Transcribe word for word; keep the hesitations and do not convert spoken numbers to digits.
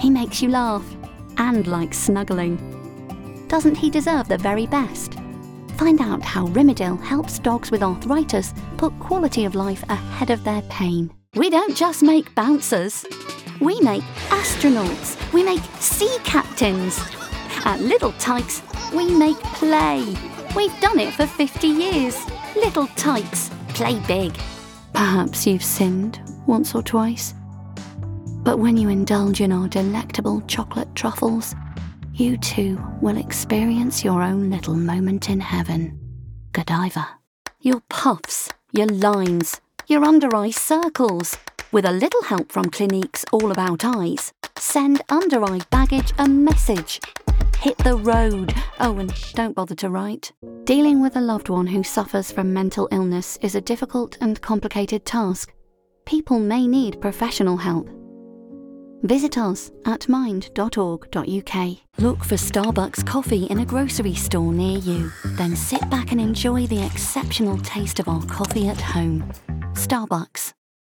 He makes you laugh and likes snuggling. Doesn't he deserve the very best? Find out how Rimadyl helps dogs with arthritis put quality of life ahead of their pain. We don't just make bouncers. We make astronauts. We make sea captains. At Little Tikes, we make play. We've done it for fifty years. Little Tikes, play big. Perhaps you've sinned once or twice. But when you indulge in our delectable chocolate truffles, you too will experience your own little moment in heaven. Godiva. Your puffs, your lines, your under-eye circles. With a little help from Clinique's All About Eyes, send under-eye baggage a message. Hit the road. Oh, and don't bother to write. Dealing with a loved one who suffers from mental illness is a difficult and complicated task. People may need professional help. Visit us at mind dot org dot U K. Look for Starbucks coffee in a grocery store near you. Then sit back and enjoy the exceptional taste of our coffee at home. Starbucks.